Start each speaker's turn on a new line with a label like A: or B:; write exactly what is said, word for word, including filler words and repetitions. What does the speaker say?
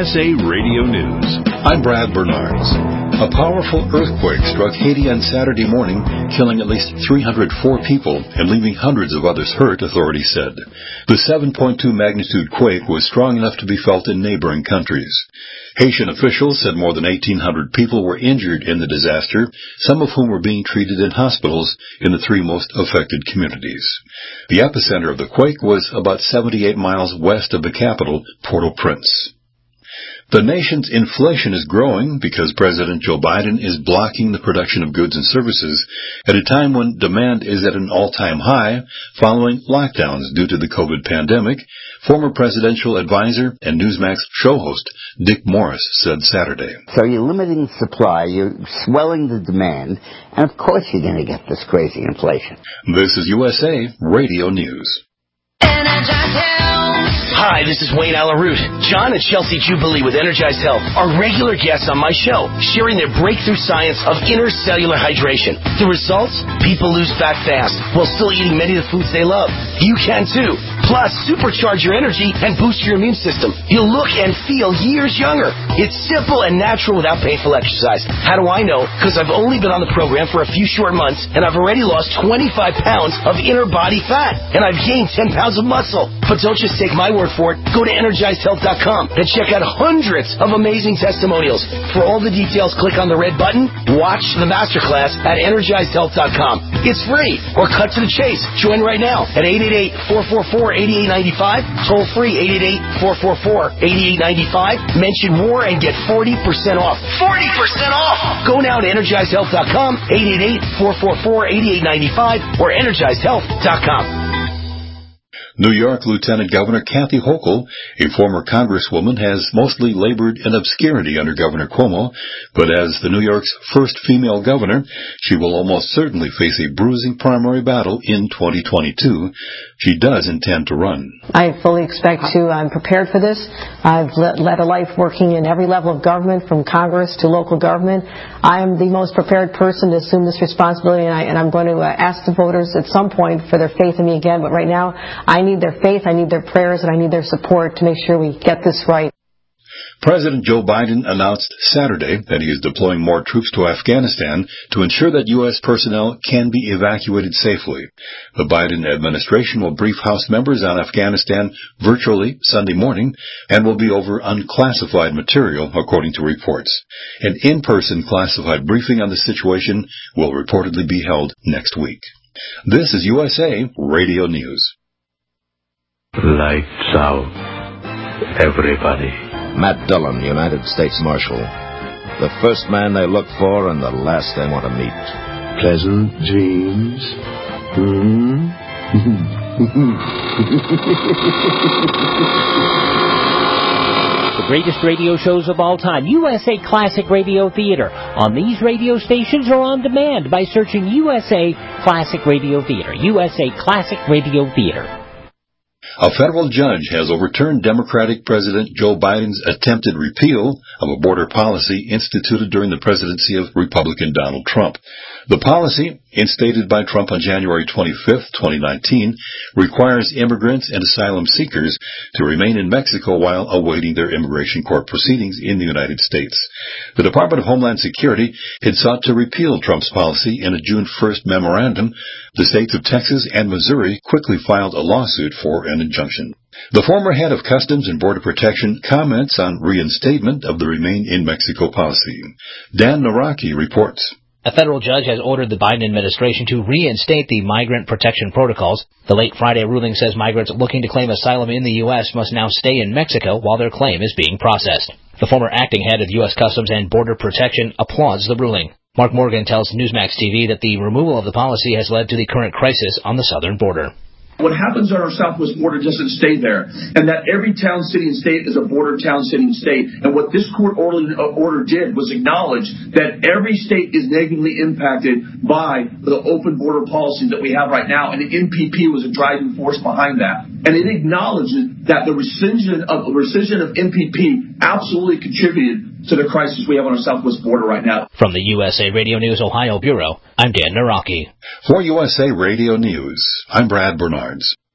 A: S A Radio News.
B: I'm Brad Bernards. A powerful earthquake struck Haiti on Saturday morning, killing at least three hundred four people and leaving hundreds of others hurt, authorities said. The seven point two magnitude quake was strong enough to be felt in neighboring countries. Haitian officials said more than eighteen hundred people were injured in the disaster, some of whom were being treated in hospitals in the three most affected communities. The epicenter of the quake was about seventy-eight miles west of the capital, Port-au-Prince. The nation's inflation is growing because President Joe Biden is blocking the production of goods and services at a time when demand is at an all-time high following lockdowns due to the COVID pandemic, former presidential advisor and Newsmax show host Dick Morris said Saturday.
C: So you're limiting supply, you're swelling the demand, and of course you're going to get this crazy inflation.
B: This is U S A Radio News.
D: Hi, this is Wayne Alaroot. John and Chelsea Jubilee with Energized Health are regular guests on my show, sharing their breakthrough science of intercellular hydration. The results? People lose fat fast while still eating many of the foods they love. You can too. Plus, supercharge your energy and boost your immune system. You'll look and feel years younger. It's simple and natural without painful exercise. How do I know? Because I've only been on the program for a few short months, and I've already lost twenty-five pounds of inner body fat, and I've gained ten pounds of muscle. But don't just take my word for it. Go to energized health dot com and check out hundreds of amazing testimonials. For all the details, click on the red button. Watch the masterclass at energized health dot com. It's free, or cut to the chase. Join right now at eight eight eight, four four four, eight eight nine five. Toll free eight eight eight, four four four, eight eight nine five. Mention war and get forty percent off. forty percent off! Go now to energized health dot com, eight eight eight, four four four, eight eight nine five, or energized health dot com.
B: New York Lieutenant Governor Kathy Hochul, a former congresswoman, has mostly labored in obscurity under Governor Cuomo, but as the New York's first female governor, she will almost certainly face a bruising primary battle in twenty twenty-two. She does intend to run.
E: I fully expect to. I'm prepared for this. I've led a life working in every level of government, from Congress to local government. I am the most prepared person to assume this responsibility, and, I, and I'm going to uh, ask the voters at some point for their faith in me again. But right now, I need their faith, I need their prayers, and I need their support to make sure we get this right.
B: President Joe Biden announced Saturday that he is deploying more troops to Afghanistan to ensure that U S personnel can be evacuated safely. The Biden administration will brief House members on Afghanistan virtually Sunday morning and will be over unclassified material, according to reports. An in-person classified briefing on the situation will reportedly be held next week. This is U S A Radio News.
F: Lights out, everybody.
G: Matt Dillon, United States Marshal. The first man they look for and the last they want to meet.
F: Pleasant dreams. Hmm?
H: The greatest radio shows of all time, U S A Classic Radio Theater, on these radio stations or on demand by searching U S A Classic Radio Theater. U S A Classic Radio Theater.
B: A federal judge has overturned Democratic President Joe Biden's attempted repeal of a border policy instituted during the presidency of Republican Donald Trump. The policy, instated by Trump on January twenty-fifth, twenty nineteen, requires immigrants and asylum seekers to remain in Mexico while awaiting their immigration court proceedings in the United States. The Department of Homeland Security had sought to repeal Trump's policy in a June first memorandum. The states of Texas and Missouri quickly filed a lawsuit for an injunction. The former head of Customs and Border Protection comments on reinstatement of the Remain in Mexico policy. Dan Naraki reports.
I: A federal judge has ordered the Biden administration to reinstate the migrant protection protocols. The late Friday ruling says migrants looking to claim asylum in the U S must now stay in Mexico while their claim is being processed. The former acting head of U S Customs and Border Protection applauds the ruling. Mark Morgan tells Newsmax T V that the removal of the policy has led to the current crisis on the southern border.
J: What happens on our southwest border doesn't stay there, and that every town, city, and state is a border town, city, and state. And what this court order, order did was acknowledge that every state is negatively impacted by the open border policy that we have right now, and the N P P was a driving force behind that. And it acknowledges that the rescission of, rescission of N P P absolutely contributed to the crisis we have on our southwest border right now.
I: From the U S A Radio News Ohio Bureau, I'm Dan Naraki.
B: For U S A Radio News, I'm Brad Bernards.